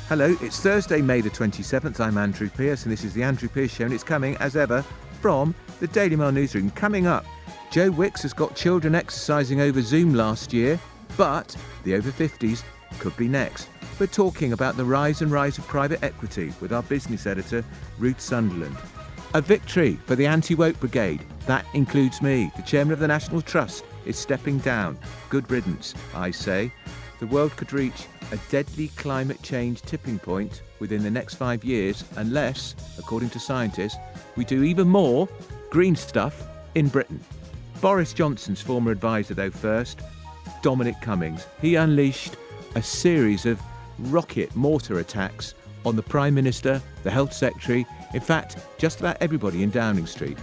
Hello, it's Thursday, May the 27th. I'm Andrew Pierce, and this is the Andrew Pierce Show, and it's coming, as ever, from the Daily Mail newsroom. Coming up, Joe Wicks has got children exercising over Zoom last year, but the over 50s could be next. We're talking about the rise of private equity with our business editor, Ruth Sunderland. A victory for the anti-woke brigade. That includes me. The chairman of the National Trust is stepping down. Good riddance, I say. The world could reach a deadly climate change tipping point within the next 5 years unless, according to scientists, we do even more green stuff in Britain. Boris Johnson's former advisor, though, first, Dominic Cummings. He unleashed a series of rocket mortar attacks on the Prime Minister, the Health Secretary, in fact, just about everybody in Downing Street.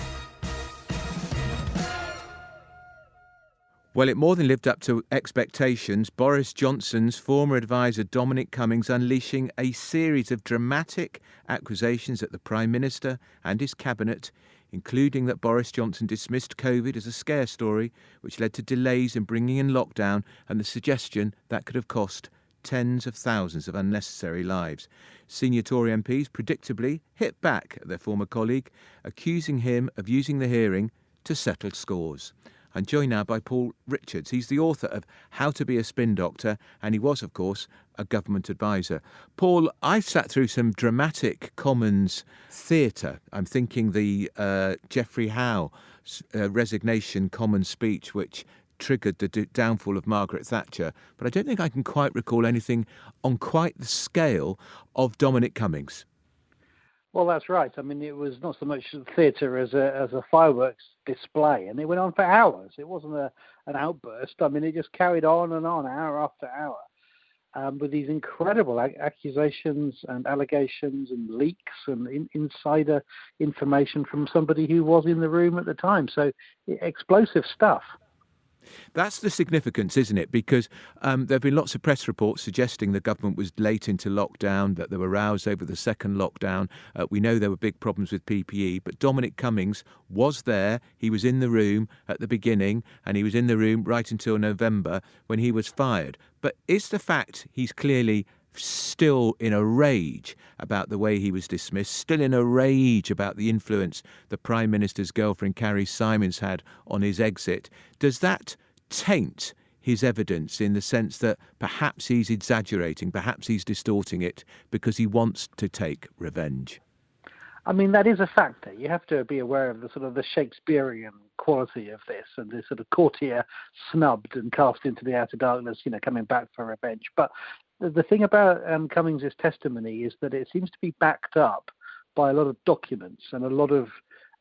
Well, it more than lived up to expectations. Boris Johnson's former advisor, Dominic Cummings, unleashing a series of dramatic accusations at the Prime Minister and his cabinet, including that Boris Johnson dismissed COVID as a scare story, which led to delays in bringing in lockdown and the suggestion that could have cost tens of thousands of unnecessary lives. Senior Tory MPs predictably hit back at their former colleague, accusing him of using the hearing to settle scores. I'm joined now by Paul Richards. He's the author of How to Be a Spin Doctor, and he was, of course, a government advisor. Paul, I've sat through some dramatic Commons theatre. I'm thinking the Geoffrey Howe resignation Commons speech, which triggered the downfall of Margaret Thatcher. But I don't think I can quite recall anything on quite the scale of Dominic Cummings. Well, that's right. I mean, it was not so much theatre as a fireworks display, and it went on for hours. It wasn't an outburst. I mean, it just carried on and on, hour after hour, with these incredible accusations and allegations and leaks and insider information from somebody who was in the room at the time. So, explosive stuff. That's the significance, isn't it? Because there have been lots of press reports suggesting the government was late into lockdown, that there were rows over the second lockdown. We know there were big problems with PPE, but Dominic Cummings was there. He was in the room at the beginning, and he was in the room right until November when he was fired. But is the fact he's clearly still in a rage about the way he was dismissed, still in a rage about the influence the Prime Minister's girlfriend Carrie Simons had on his exit, does that taint his evidence in the sense that perhaps he's exaggerating, perhaps he's distorting it because he wants to take revenge? I mean, that is a factor. You have to be aware of the sort of the Shakespearean quality of this and the sort of courtier snubbed and cast into the outer darkness, coming back for revenge. But the thing about Cummings' testimony is that it seems to be backed up by a lot of documents and a lot of,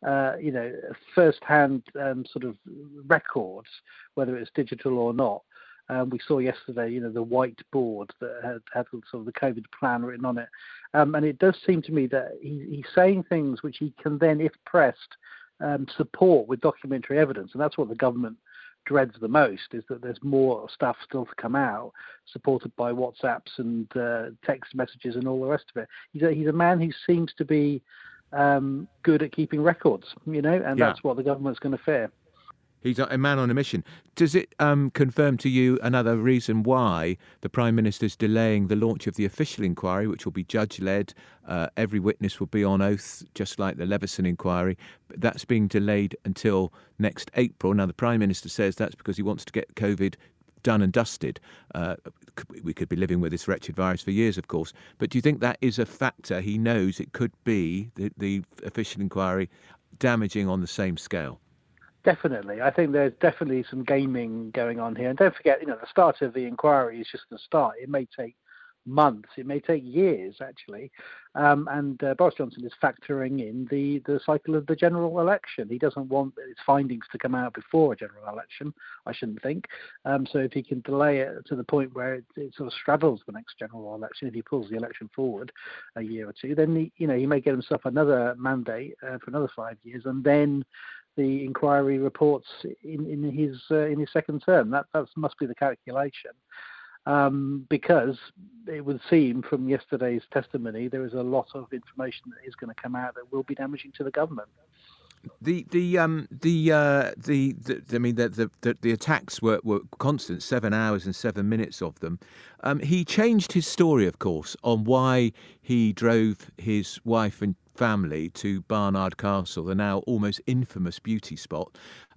first-hand sort of records, whether it's digital or not. We saw yesterday, the whiteboard that had sort of the COVID plan written on it. And it does seem to me that he's saying things which he can then, if pressed, support with documentary evidence. And that's what the government dreads the most, is that there's more stuff still to come out, supported by WhatsApps and text messages and all the rest of it. He's a man who seems to be good at keeping records, and that's what the government's going to fear. He's a man on a mission. Does it confirm to you another reason why the Prime Minister's delaying the launch of the official inquiry, which will be judge-led? Every witness will be on oath, just like the Leveson inquiry. But that's being delayed until next April. Now, the Prime Minister says that's because he wants to get COVID done and dusted. We could be living with this wretched virus for years, of course. But do you think that is a factor? He knows it could be the official inquiry damaging on the same scale. Definitely. I think there's definitely some gaming going on here. And don't forget, the start of the inquiry is just the start. It may take months. It may take years, actually. And Boris Johnson is factoring in the cycle of the general election. He doesn't want his findings to come out before a general election, I shouldn't think. So if he can delay it to the point where it sort of straddles the next general election, if he pulls the election forward a year or two, then he may get himself another mandate for another 5 years, and then the inquiry reports in his second term. That must be the calculation. Because it would seem from yesterday's testimony there is a lot of information that is going to come out that will be damaging to the government. The attacks were constant, 7 hours and 7 minutes of them. He changed his story, of course, on why he drove his wife and family to Barnard Castle, the now almost infamous beauty spot.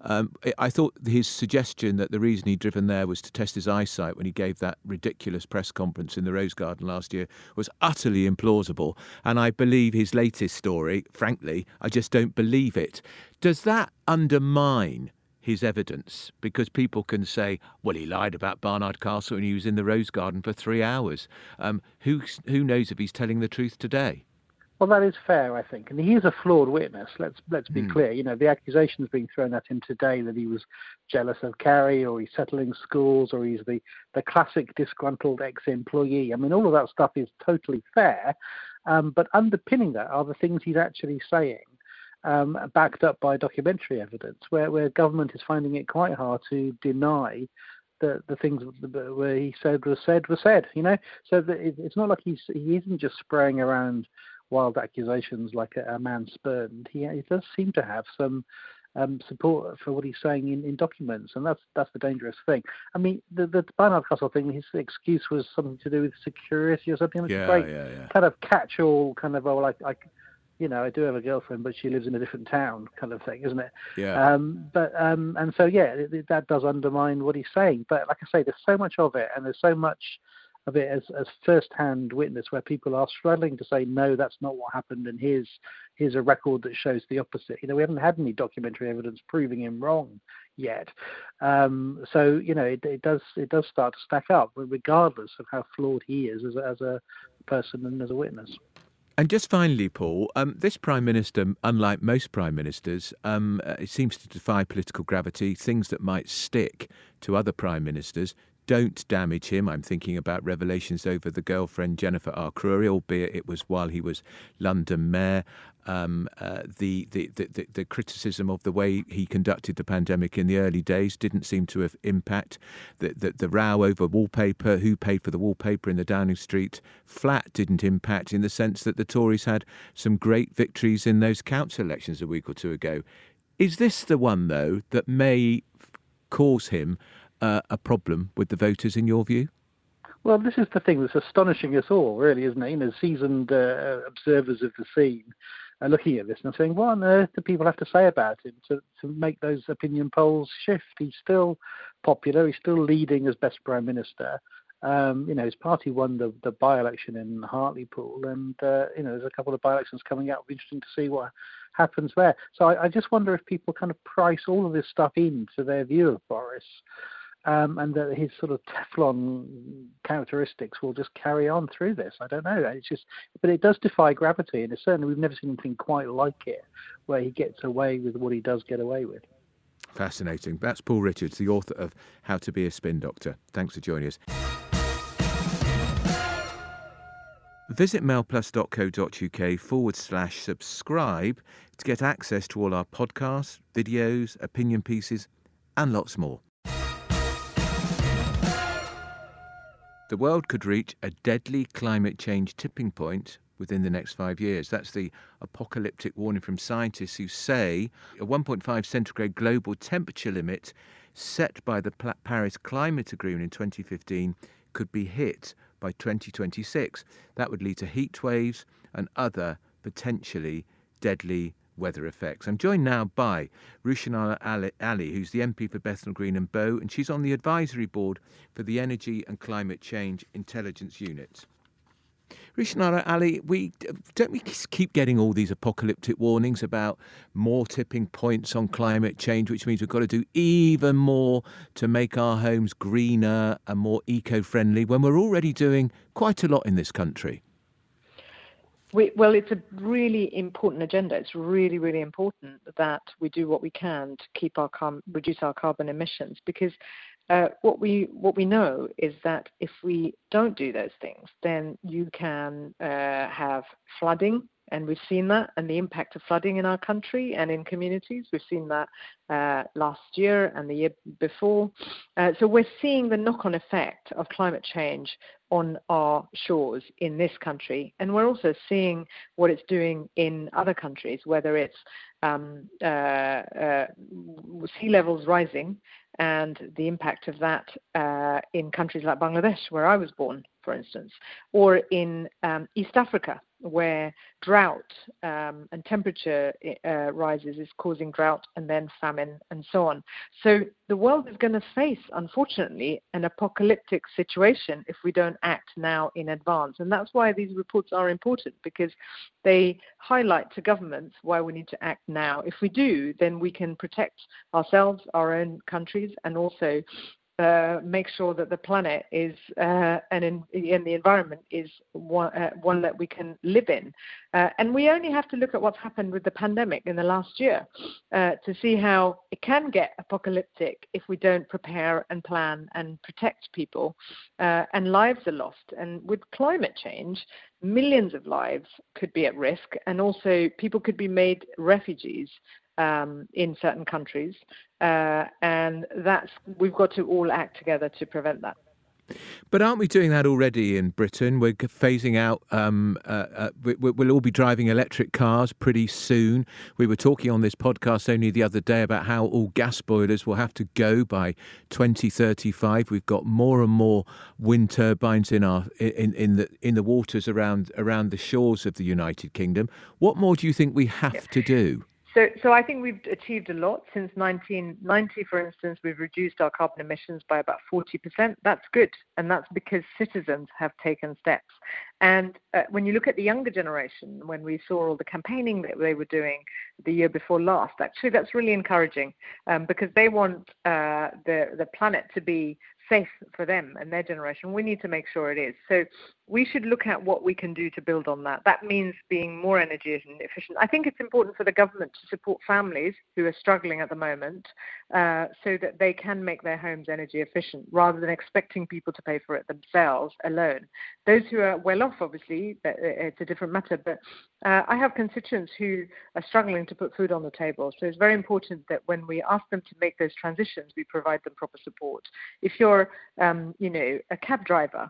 I thought his suggestion that the reason he'd driven there was to test his eyesight when he gave that ridiculous press conference in the Rose Garden last year was utterly implausible. And I believe his latest story, frankly, I just don't believe it. Does that undermine his evidence? Because people can say, well, he lied about Barnard Castle and he was in the Rose Garden for 3 hours. Who knows if he's telling the truth today? Well, that is fair, I think, and he is a flawed witness. Let's be clear. You know, the accusations being thrown at him today that he was jealous of Carrie, or he's settling scores, or he's the classic disgruntled ex-employee. I mean, all of that stuff is totally fair, but underpinning that are the things he's actually saying, backed up by documentary evidence, where government is finding it quite hard to deny the things where he said was said. You know, so that it's not like he isn't just spraying around wild accusations like a man spurned. He does seem to have some support for what he's saying in documents, and that's the dangerous thing. I mean, the Barnard Castle thing, his excuse was something to do with security or something. Which is great, kind of catch-all, kind of, I do have a girlfriend, but she lives in a different town, kind of thing, isn't it? Yeah. And so that does undermine what he's saying. But like I say, there's so much of it, and there's so much of it as first-hand witness, where people are struggling to say, no, that's not what happened, and here's a record that shows the opposite. You know, we haven't had any documentary evidence proving him wrong yet. So, you know, it does start to stack up, regardless of how flawed he is as a person and as a witness. And just finally, Paul, this Prime Minister, unlike most Prime Ministers, it seems to defy political gravity. Things that might stick to other Prime Ministers don't damage him. I'm thinking about revelations over the girlfriend Jennifer Arcuri, albeit it was while he was London Mayor. The criticism of the way he conducted the pandemic in the early days didn't seem to have impact. The row over wallpaper, who paid for the wallpaper in the Downing Street flat, didn't impact, in the sense that the Tories had some great victories in those council elections a week or two ago. Is this the one, though, that may cause him a problem with the voters, in your view? Well, this is the thing that's astonishing us all, really, isn't it? You know, seasoned observers of the scene are looking at this and saying, what on earth do people have to say about him to make those opinion polls shift? He's still popular. He's still leading as best Prime Minister. You know, his party won the by-election in Hartlepool, and you know, there's a couple of by-elections coming out. It'll be interesting to see what happens there. So I just wonder if people kind of price all of this stuff into their view of Boris. And that his sort of Teflon characteristics will just carry on through this. I don't know. It's just, but it does defy gravity, and it's certainly, we've never seen anything quite like it, where he gets away with what he does get away with. Fascinating. That's Paul Richards, the author of How to Be a Spin Doctor. Thanks for joining us. Visit mailplus.co.uk/subscribe to get access to all our podcasts, videos, opinion pieces, and lots more. The world could reach a deadly climate change tipping point within the next 5 years. That's the apocalyptic warning from scientists who say a 1.5 centigrade global temperature limit set by the Paris Climate Agreement in 2015 could be hit by 2026. That would lead to heat waves and other potentially deadly weather effects. I'm joined now by Rushanara Ali, who's the MP for Bethnal Green and Bow, and she's on the advisory board for the Energy and Climate Change Intelligence Unit. Rushanara Ali, we keep getting all these apocalyptic warnings about more tipping points on climate change, which means we've got to do even more to make our homes greener and more eco-friendly, when we're already doing quite a lot in this country. Well, it's a really important agenda. It's really, really important that we do what we can to keep reduce our carbon emissions, because what we know is that if we don't do those things, then you can have flooding And we've seen that, and the impact of flooding in our country and in communities. We've seen that last year and the year before. So we're seeing the knock-on effect of climate change on our shores in this country. And we're also seeing what it's doing in other countries, whether it's sea levels rising and the impact of that in countries like Bangladesh, where I was born, for instance, or in East Africa, where drought and temperature rises is causing drought and then famine and so on. So the world is going to face, unfortunately, an apocalyptic situation if we don't act now in advance. And that's why these reports are important, because they highlight to governments why we need to act now. If we do, then we can protect ourselves, our own countries, and also make sure that the planet is and the environment is one that we can live in. And we only have to look at what's happened with the pandemic in the last year to see how it can get apocalyptic if we don't prepare and plan and protect people, and lives are lost. And with climate change, millions of lives could be at risk, and also people could be made refugees in certain countries, and we've got to all act together to prevent that. But aren't we doing that already in Britain? We're phasing out, we'll all be driving electric cars pretty soon. We were talking on this podcast only the other day about how all gas boilers will have to go by 2035. We've got more and more wind turbines in the waters around the shores of the United Kingdom. What more do you think we have to do? So I think we've achieved a lot. Since 1990, for instance, we've reduced our carbon emissions by about 40%. That's good, and that's because citizens have taken steps. And when you look at the younger generation, when we saw all the campaigning that they were doing the year before last, actually that's really encouraging, because they want the planet to be safe for them and their generation. We need to make sure it is. So we should look at what we can do to build on that. That means being more energy efficient. I think it's important for the government to support families who are struggling at the moment, so that they can make their homes energy efficient rather than expecting people to pay for it themselves alone. Those who are well off, obviously, it's a different matter, but I have constituents who are struggling to put food on the table. So it's very important that when we ask them to make those transitions, we provide them proper support. If you're a cab driver,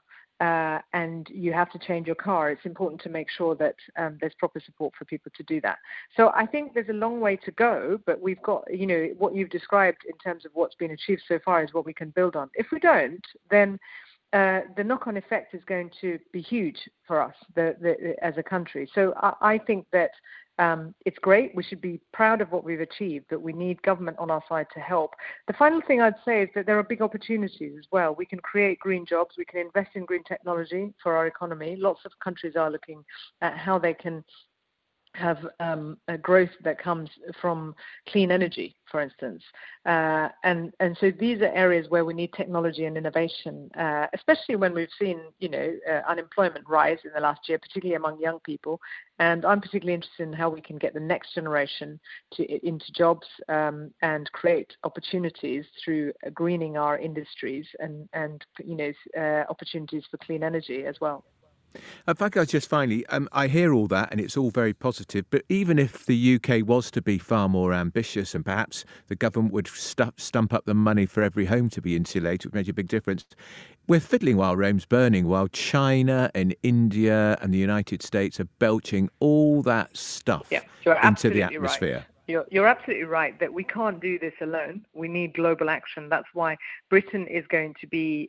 and you have to change your car, it's important to make sure that there's proper support for people to do that. So I think there's a long way to go, but we've got, what you've described in terms of what's been achieved so far is what we can build on. If we don't, then the knock-on effect is going to be huge for us as a country. So I think that it's great. We should be proud of what we've achieved, but we need government on our side to help. The final thing I'd say is that there are big opportunities as well. We can create green jobs. We can invest in green technology for our economy. Lots of countries are looking at how they can have a growth that comes from clean energy, for instance. And so these are areas where we need technology and innovation, especially when we've seen, unemployment rise in the last year, particularly among young people. And I'm particularly interested in how we can get the next generation into jobs and create opportunities through greening our industries and opportunities for clean energy as well. If I go just finally, I hear all that and it's all very positive, but even if the UK was to be far more ambitious and perhaps the government would stump up the money for every home to be insulated, which makes a big difference, we're fiddling while Rome's burning, while China and India and the United States are belching all that stuff into the atmosphere. Right. You're absolutely right that we can't do this alone. We need global action. That's why Britain is going to be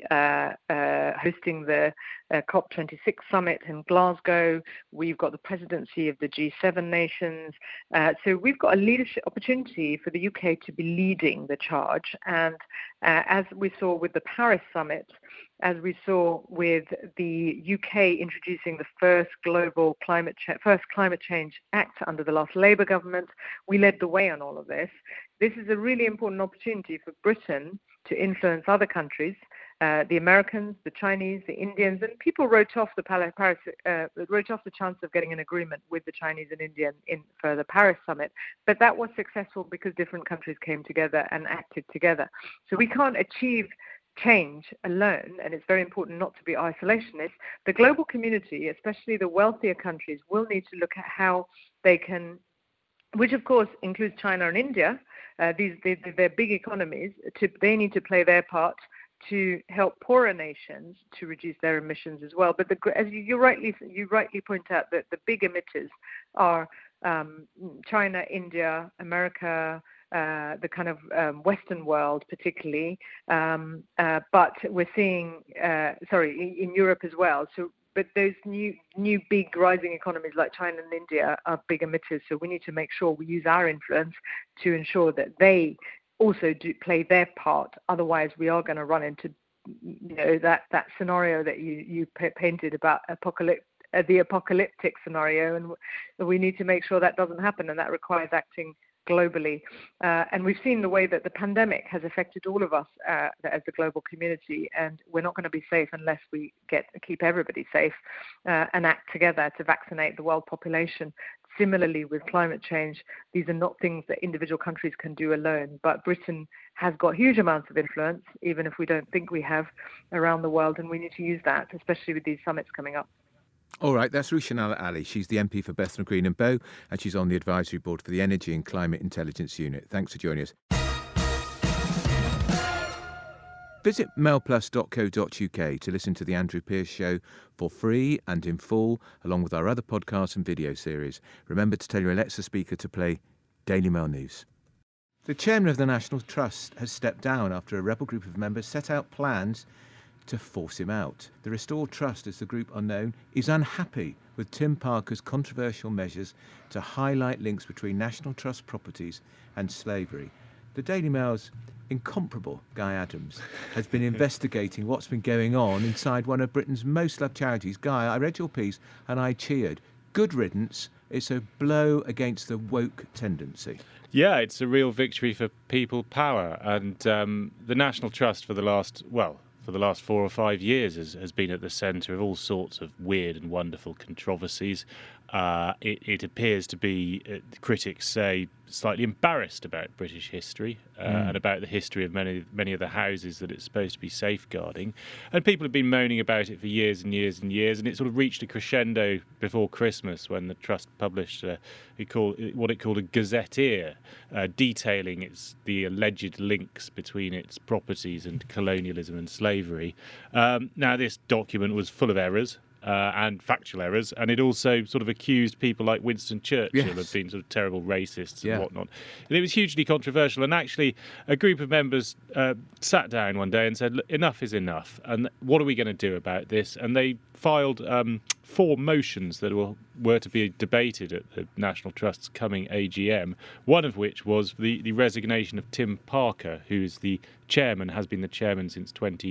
hosting the COP26 summit in Glasgow. We've got the presidency of the G7 nations. So we've got a leadership opportunity for the UK to be leading the charge. And as we saw with the Paris summit, as we saw with the UK introducing the first global climate change act under the last Labour government, we led the way on all of this. This is a really important opportunity for Britain to influence other countries, the Americans, the Chinese, the Indians, and people wrote off the chance of getting an agreement with the Chinese and Indian for the Paris summit. But that was successful because different countries came together and acted together. So we can't achieve change alone, and it's very important not to be isolationist, the global community, especially the wealthier countries, will need to look at how they can, which of course includes China and India, they're big economies, they need to play their part to help poorer nations to reduce their emissions as well. But as you rightly point out, that the big emitters are China, India, America, the kind of Western world particularly, but we're seeing, in Europe as well. But those new big rising economies like China and India are big emitters, so we need to make sure we use our influence to ensure that they also do play their part. Otherwise, we are going to run into, that scenario that you painted about the apocalyptic scenario, and we need to make sure that doesn't happen, and that requires acting globally. And we've seen the way that the pandemic has affected all of us as a global community, and we're not going to be safe unless we keep everybody safe and act together to vaccinate the world population. Similarly, with climate change, these are not things that individual countries can do alone, but Britain has got huge amounts of influence, even if we don't think we have, around the world, and we need to use that, especially with these summits coming up. All right, that's Rushanala Ali. She's the MP for Bethnal Green and Bow, and she's on the advisory board for the Energy and Climate Intelligence Unit. Thanks for joining us. Visit mailplus.co.uk to listen to The Andrew Pierce Show for free and in full, along with our other podcasts and video series. Remember to tell your Alexa speaker to play Daily Mail News. The chairman of the National Trust has stepped down after a rebel group of members set out plans to force him out. The Restore Trust, as the group are known, is unhappy with Tim Parker's controversial measures to highlight links between National Trust properties and slavery. The Daily Mail's incomparable Guy Adams has been investigating what's been going on inside one of Britain's most loved charities. Guy, I read your piece and I cheered. Good riddance. It's a blow against the woke tendency. Yeah, it's a real victory for people power. And the National Trust for the last 4 or 5 years has been at the centre of all sorts of weird and wonderful controversies. It appears to be, critics say, slightly embarrassed about British history and about the history of many of the houses that it's supposed to be safeguarding. And people have been moaning about it for years and years and years, and it sort of reached a crescendo before Christmas when the Trust published what it called a gazetteer, detailing the alleged links between its properties and colonialism and slavery. Now, this document was full of errors. And factual errors, and it also sort of accused people like Winston Churchill of being sort of terrible racists and whatnot. And it was hugely controversial, and actually a group of members sat down one day and said, look, enough is enough, and what are we going to do about this? And they filed 4 motions that were to be debated at the National Trust's coming AGM, one of which was the resignation of Tim Parker, who is the chairman, has been the chairman since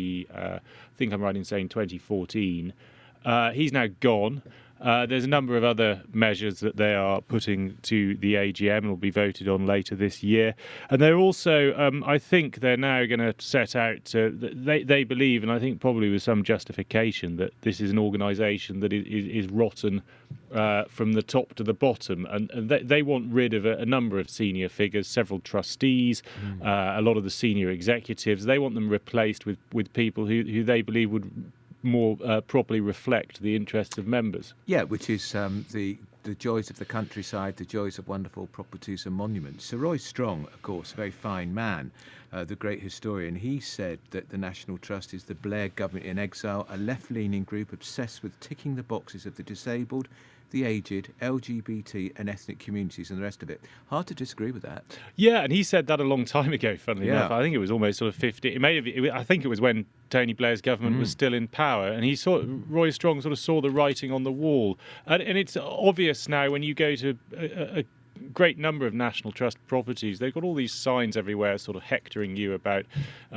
I think I'm right in saying 2014. He's now gone. There's a number of other measures that they are putting to the AGM and will be voted on later this year. And they're also, I think they're now going to set out they believe, and I think probably with some justification, that this is an organisation that is rotten from the top to the bottom. And they want rid of a number of senior figures, several trustees, a lot of the senior executives. They want them replaced with people who they believe would more properly reflect the interests of members. Yeah, which is the joys of the countryside, the joys of wonderful properties and monuments. Sir Roy Strong, of course, a very fine man, the great historian, he said that the National Trust is the Blair government in exile, a left-leaning group obsessed with ticking the boxes of the disabled, the aged, LGBT and ethnic communities and the rest of it. Hard to disagree with that. Yeah, and he said that a long time ago, funnily enough. I think it was almost sort of 50. I think it was when Tony Blair's government was still in power, and Roy Strong sort of saw the writing on the wall. And it's obvious now when you go to a great number of National Trust properties, they've got all these signs everywhere sort of hectoring you about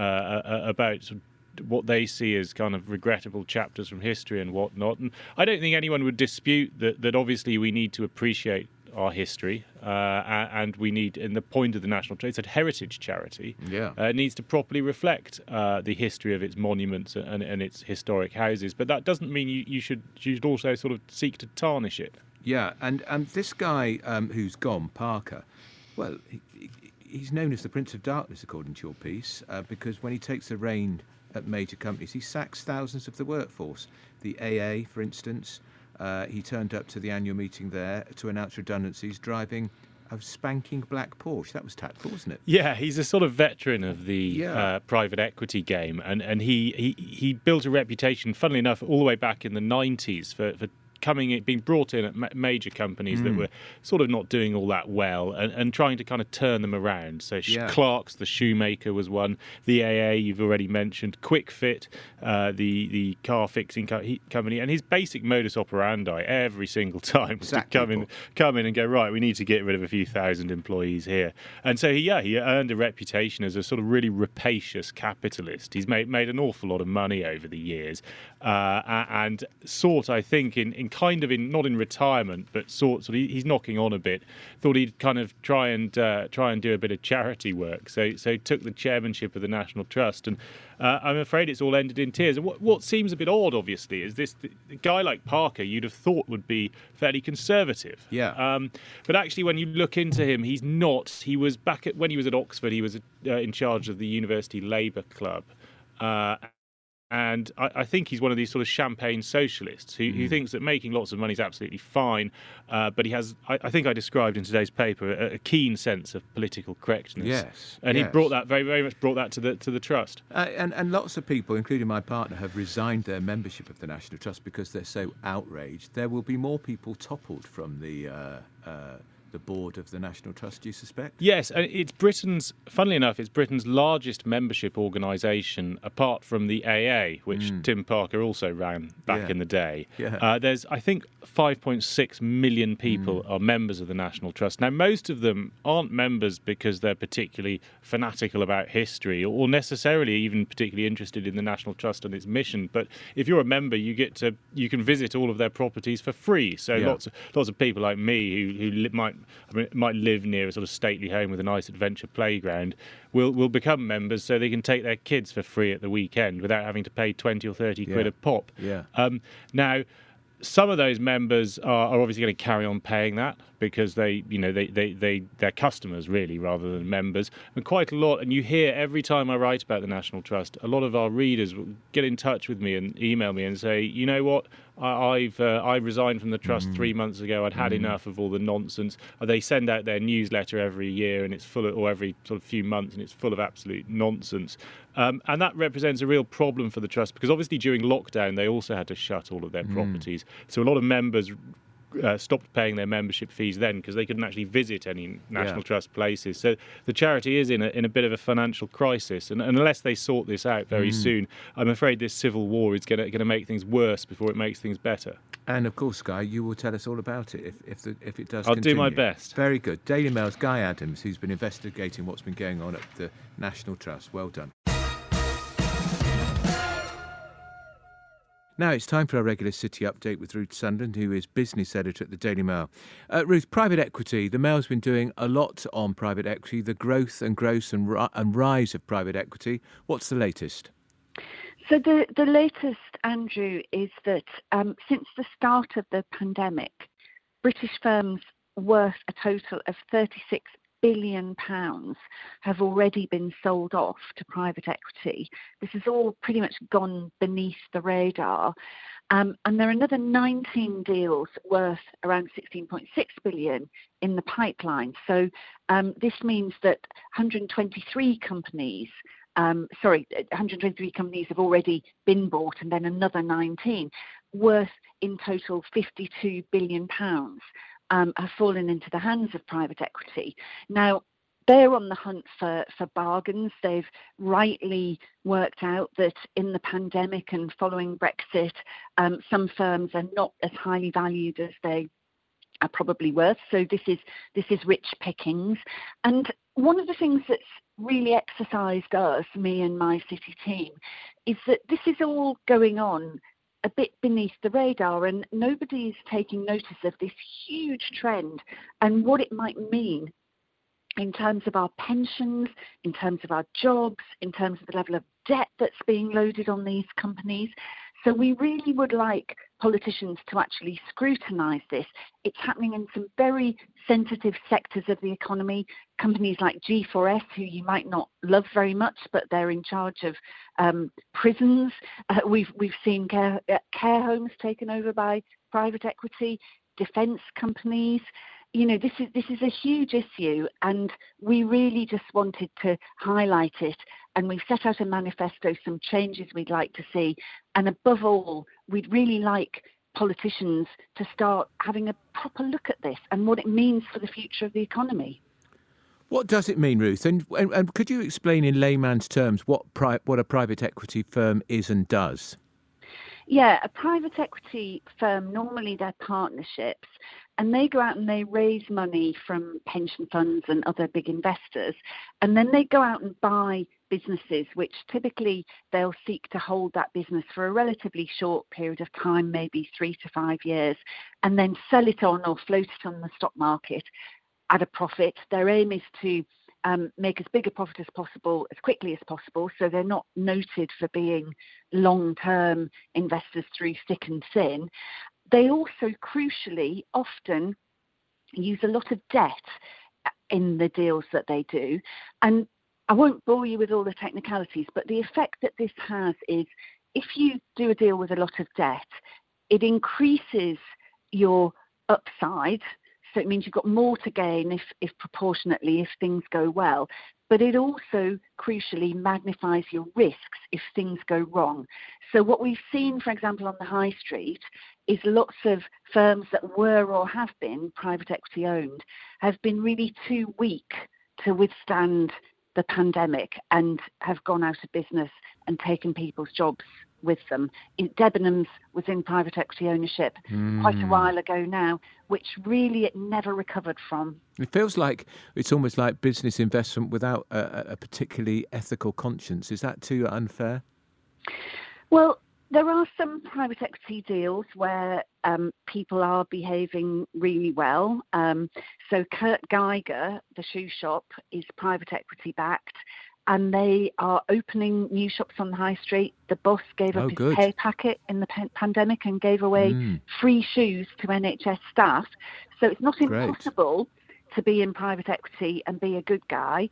sort of what they see as kind of regrettable chapters from history and whatnot. And I don't think anyone would dispute that obviously we need to appreciate our history, and we need, in the point of the National Trust, it's a heritage charity, needs to properly reflect the history of its monuments and its historic houses. But that doesn't mean you should also sort of seek to tarnish it. Yeah, and this guy who's gone, Parker, well, he's known as the Prince of Darkness, according to your piece, because when he takes the reins at major companies. He sacks thousands of the workforce. The AA, for instance, he turned up to the annual meeting there to announce redundancies, driving a spanking black Porsche. That was tactful, wasn't it? Yeah, he's a sort of veteran of the private equity game, and he built a reputation, funnily enough, all the way back in the 90s for being brought in at major companies that were sort of not doing all that well, and trying to kind of turn them around. So Clark's, the shoemaker, was one. The AA, you've already mentioned. Quick Fit, the car fixing company, and his basic modus operandi every single time was to come in and go, right, we need to get rid of a few thousand employees here. And so he earned a reputation as a sort of really rapacious capitalist. He's made an awful lot of money over the years, and sought, I think, not in retirement, but he's knocking on a bit. Thought he'd kind of try and do a bit of charity work. So took the chairmanship of the National Trust, and I'm afraid it's all ended in tears. And what seems a bit odd, obviously, is the guy like Parker, you'd have thought would be fairly conservative. Yeah. But actually, when you look into him, he's not. He was when he was at Oxford, he was in charge of the University Labour Club. And I think he's one of these sort of champagne socialists who thinks that making lots of money is absolutely fine, but he has, I think I described in today's paper, a keen sense of political correctness. Yes, and he brought that very much to the trust. And lots of people, including my partner, have resigned their membership of the National Trust because they're so outraged. There will be more people toppled from the board of the National Trust, do you suspect? Yes, and funnily enough, it's Britain's largest membership organisation, apart from the AA, which Tim Parker also ran back in the day. Yeah. There's, I think, 5.6 million people are members of the National Trust. Now, most of them aren't members because they're particularly fanatical about history or necessarily even particularly interested in the National Trust and its mission. But if you're a member, you can visit all of their properties for free. So lots of people like me who might live near a sort of stately home with a nice adventure playground will become members so they can take their kids for free at the weekend without having to pay 20 or 30 quid a pop. Yeah. Now, some of those members are obviously going to carry on paying that because they're customers really rather than members, and quite a lot. And you hear every time I write about the National Trust, a lot of our readers will get in touch with me and email me and say, you know what, I resigned from the trust 3 months ago. I'd had enough of all the nonsense. They send out their newsletter every year, and it's full of, or every sort of few months, and it's full of absolute nonsense. And that represents a real problem for the trust because obviously during lockdown they also had to shut all of their properties. So a lot of members stopped paying their membership fees then because they couldn't actually visit any National Trust places. So the charity is in a bit of a financial crisis, and unless they sort this out very soon, I'm afraid this civil war is going to make things worse before it makes things better. And of course, Guy, you will tell us all about it if it does. I'll continue. do my best. Very good. Daily Mail's Guy Adams, who's been investigating what's been going on at the National Trust. Well done. Now it's time for our regular city update with Ruth Sunderland, who is business editor at the Daily Mail. Ruth, private equity. The Mail's been doing a lot on private equity, the growth and rise of private equity. What's the latest? So the latest, Andrew, is that since the start of the pandemic, British firms worth a total of £36 billion have already been sold off to private equity. This has all pretty much gone beneath the radar. And there are another 19 deals worth around 16.6 billion in the pipeline. So this means that 123 companies have already been bought, and then another 19 worth in total £52 billion have fallen into the hands of private equity. Now, they're on the hunt for bargains. They've rightly worked out that in the pandemic and following Brexit, some firms are not as highly valued as they are probably worth. So this is rich pickings. And one of the things that's really exercised us, me and my city team, is that this is all going on a bit beneath the radar, and nobody's taking notice of this huge trend and what it might mean in terms of our pensions, in terms of our jobs, in terms of the level of debt that's being loaded on these companies. So we really would like politicians to actually scrutinise this. It's happening in some very sensitive sectors of the economy. Companies like G4S, who you might not love very much, but they're in charge of prisons. We've seen care homes taken over by private equity, defence companies. This is a huge issue, and we really just wanted to highlight it. And we've set out a manifesto, some changes we'd like to see. And above all, we'd really like politicians to start having a proper look at this and what it means for the future of the economy. What does it mean, Ruth? And could you explain in layman's terms what a private equity firm is and does? Yeah, a private equity firm, normally they're partnerships, and they go out and they raise money from pension funds and other big investors, and then they go out and buy businesses, which typically they'll seek to hold that business for a relatively short period of time, maybe 3 to 5 years, and then sell it on or float it on the stock market at a profit. Their aim is to make as big a profit as possible, as quickly as possible, so they're not noted for being long-term investors through thick and thin. They also, crucially, often use a lot of debt in the deals that they do. And I won't bore you with all the technicalities, but the effect that this has is if you do a deal with a lot of debt, it increases your upside. So it means you've got more to gain if proportionately, if things go well. But it also crucially magnifies your risks if things go wrong. So what we've seen, for example, on the high street is lots of firms that were or have been private equity owned have been really too weak to withstand the pandemic and have gone out of business and taken people's jobs with them. Debenhams was in private equity ownership quite a while ago now, which really it never recovered from. It feels like it's almost like business investment without a particularly ethical conscience. Is that too unfair? Well, there are some private equity deals where people are behaving really well. So Kurt Geiger, the shoe shop, is private equity backed, and they are opening new shops on the high street. The boss gave up his pay packet in the pandemic and gave away free shoes to NHS staff. So it's not impossible to be in private equity and be a good guy.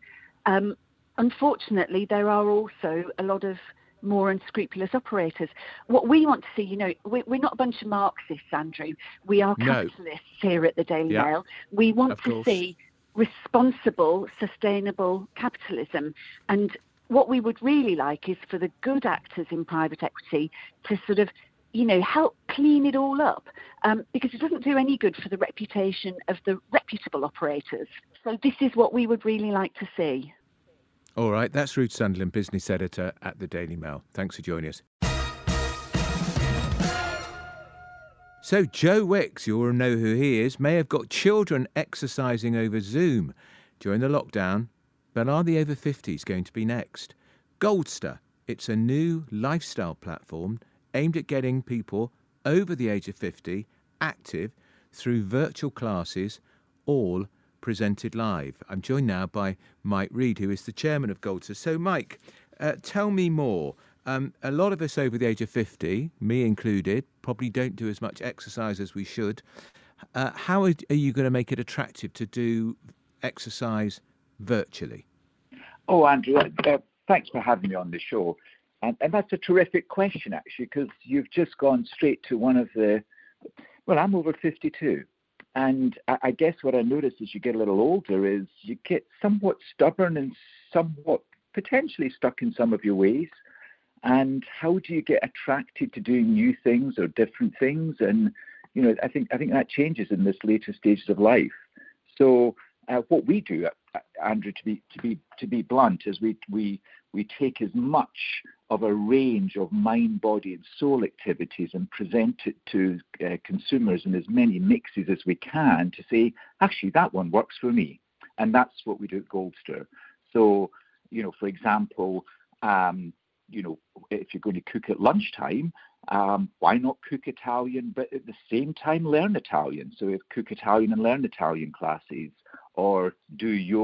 Unfortunately, there are also a lot of more unscrupulous operators. What we want to see, we're not a bunch of Marxists, Andrew. We are capitalists here at the Daily Mail. We want to see responsible, sustainable capitalism. And what we would really like is for the good actors in private equity to sort of, help clean it all up, because it doesn't do any good for the reputation of the reputable operators. So this is what we would really like to see. All right, that's Ruth Sunderland, business editor at the Daily Mail. Thanks for joining us. So Joe Wicks, you all know who he is, may have got children exercising over Zoom during the lockdown, but are the over 50s going to be next? Goldster, it's a new lifestyle platform aimed at getting people over the age of 50 active through virtual classes, all presented live. I'm joined now by Mike Reed, who is the chairman of Goldster. So Mike, tell me more. A lot of us over the age of 50, me included, probably don't do as much exercise as we should. How are you going to make it attractive to do exercise virtually? Oh, Andrew, thanks for having me on the show. And that's a terrific question, actually, because you've just gone straight to one of the... Well, I'm over 52. And I guess what I notice as you get a little older is you get somewhat stubborn and somewhat potentially stuck in some of your ways. And how do you get attracted to doing new things or different things? And, I think that changes in this later stages of life. So what we do, Andrew, to be blunt, is we take as much of a range of mind, body and soul activities and present it to consumers in as many mixes as we can to say, actually, that one works for me. And that's what we do at Goldster. So, for example, if you're going to cook at lunchtime, why not cook Italian, but at the same time learn Italian? So we have Cook Italian and Learn Italian classes, or do yoga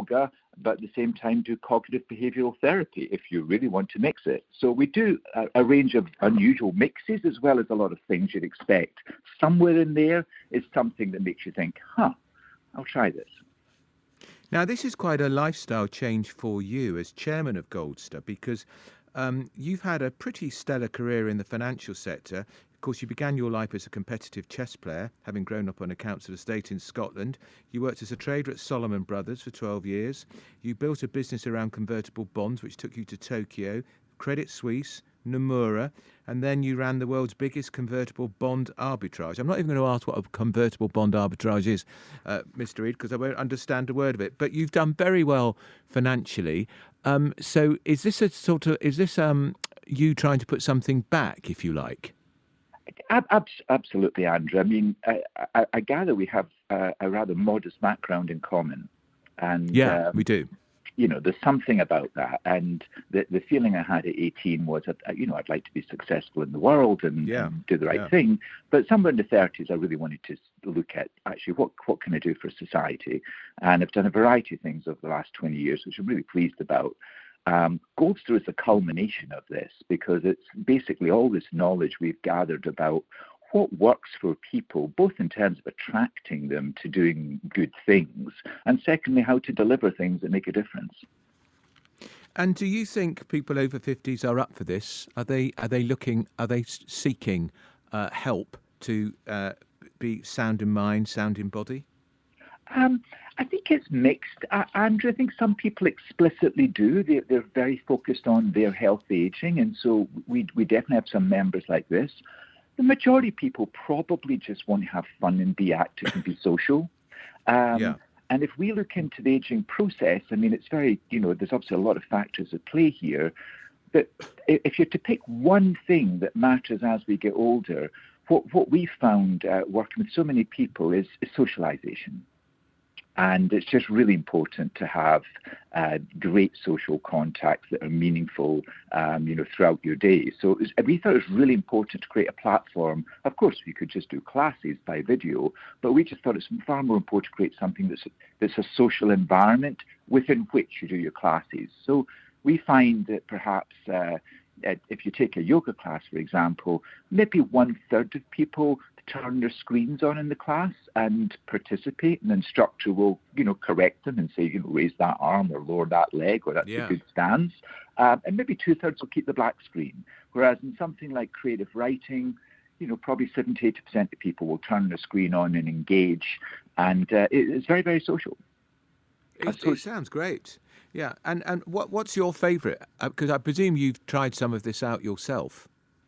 but at the same time do cognitive behavioral therapy if you really want to mix it. So we do a range of unusual mixes as well as a lot of things you'd expect. Somewhere in there is something that makes you think, I'll try this. Now, this is quite a lifestyle change for you as chairman of Goldstar, because you've had a pretty stellar career in the financial sector. Of course, you began your life as a competitive chess player, having grown up on a council estate in Scotland. You worked as a trader at Solomon Brothers for 12 years. You built a business around convertible bonds, which took you to Tokyo, Credit Suisse, Nomura, and then you ran the world's biggest convertible bond arbitrage. I'm not even going to ask what a convertible bond arbitrage is, Mr. Reid, because I won't understand a word of it. But you've done very well financially. So is this you trying to put something back, if you like? Absolutely, Andrew. I mean, I gather we have a rather modest background in common. And we do. There's something about that. And the feeling I had at 18 was that, I'd like to be successful in the world and do the right thing. But somewhere in the 30s, I really wanted to look at, actually, what can I do for society? And I've done a variety of things over the last 20 years, which I'm really pleased about. Goldstar is the culmination of this, because it's basically all this knowledge we've gathered about what works for people, both in terms of attracting them to doing good things, and secondly, how to deliver things that make a difference. And do you think people over 50s are up for this? Are they seeking help to be sound in mind, sound in body? I think it's mixed, Andrew. I think some people explicitly do. They're very focused on their health aging, and so we definitely have some members like this. The majority of people probably just want to have fun and be active and be social. And if we look into the aging process, I mean, it's very, there's obviously a lot of factors at play here. But if you're to pick one thing that matters as we get older, what we found working with so many people is socialization. And it's just really important to have great social contacts that are meaningful, throughout your day. So we thought it was really important to create a platform. Of course, we could just do classes by video, but we just thought it's far more important to create something that's a social environment within which you do your classes. So we find that perhaps if you take a yoga class, for example, maybe 1/3 of people turn their screens on in the class and participate, and the instructor will, correct them and say, raise that arm or lower that leg, or that's a good stance. And maybe 2/3 will keep the black screen. Whereas in something like creative writing, probably 70-80% of people will turn the screen on and engage. And it's very, very social. It sounds great. Yeah. And what's your favourite? Because I presume you've tried some of this out yourself.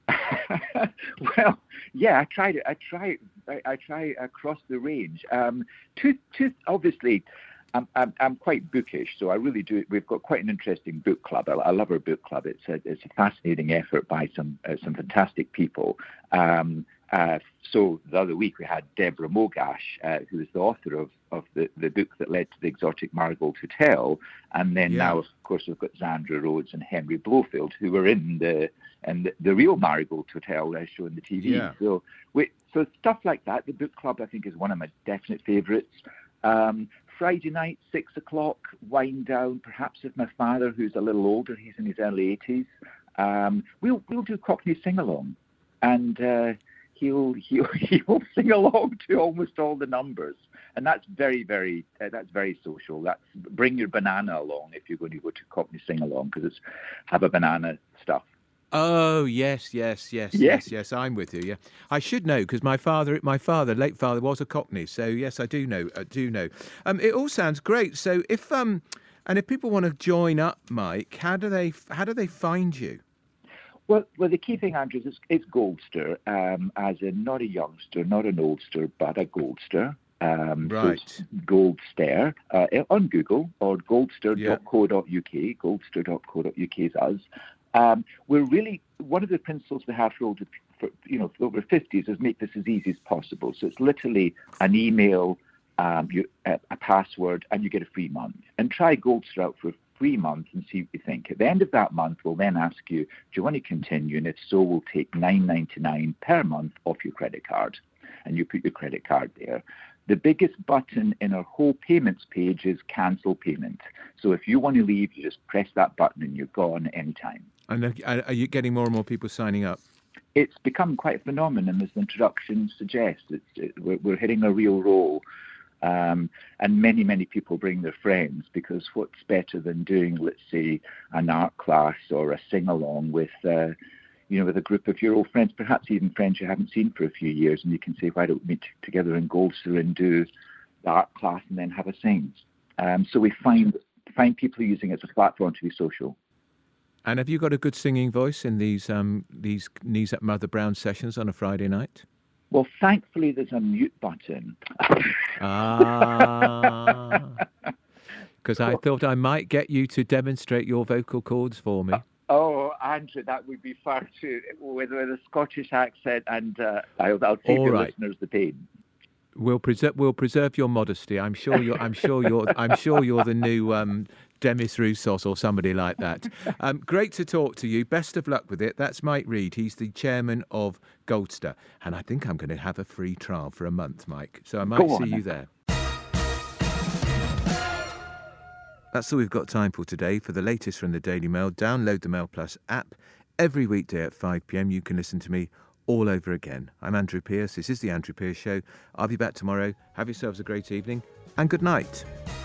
Well, yeah, I tried it. I try across the range. Obviously, I'm quite bookish, so I really do. We've got quite an interesting book club. I love our book club. It's a fascinating effort by some fantastic people. So the other week we had Deborah Mogash, who is the author of the book that led to the Exotic Marigold Hotel, and then now, of course, we've got Zandra Rhodes and Henry Blofeld, who were in the real Marigold Hotel as shown on the TV. Yeah. So stuff like that. The book club, I think, is one of my definite favourites. Friday night, 6 o'clock, wind down, perhaps with my father, who's a little older. He's in his early 80s. We'll do Cockney sing-along, and he'll sing along to almost all the numbers, and that's very, very social. That's bring your banana along if you're going to go to Cockney sing along, because it's have a banana stuff. Oh yes, I'm with you. Yeah, I should know because my late father was a Cockney, so yes, I do know. It all sounds great. So if people want to join up, Mike, how do they find you? Well, the key thing, Andrew, is it's Goldstar, as in not a youngster, not an oldster, but a Goldstar. Right. So Goldstar on Google or goldstar.co.uk. Goldstar.co.uk is us. We're really, one of the principles we have for over 50s is make this as easy as possible. So it's literally an email, a password, and you get a free month. And try Goldstar out for a free month and see what you think. At the end of that month, we'll then ask you, do you want to continue? And if so, we'll take $9.99 per month off your credit card. and you put your credit card there. The biggest button in our whole payments page is cancel payment. So if you want to leave, you just press that button and you're gone anytime. And are you getting more and more people signing up? It's become quite a phenomenon, as the introduction suggests. We're hitting a real roll. And many, many people bring their friends, because what's better than doing, let's say, an art class or a sing-along with a group of your old friends, perhaps even friends you haven't seen for a few years, and you can say, why don't we meet together in Goldster and do the art class and then have a sing? So we find people using it as a platform to be social. And have you got a good singing voice in these Knees Up Mother Brown sessions on a Friday night? Well, thankfully, there's a mute button. Because I thought I might get you to demonstrate your vocal cords for me. Oh, Andrew, that would be far too with a Scottish accent, and I'll save your listeners the pain. We'll preserve your modesty. I'm sure you're the new Demis Roussos or somebody like that. Great to talk to you. Best of luck with it. That's Mike Reid. He's the chairman of Goldster, and I think I'm going to have a free trial for a month, Mike. So I might see you there. That's all we've got time for today. For the latest from the Daily Mail, download the Mail Plus app. Every weekday at 5 p.m. you can listen to me all over again. I'm Andrew Pierce. This is The Andrew Pierce Show. I'll be back tomorrow. Have yourselves a great evening and good night.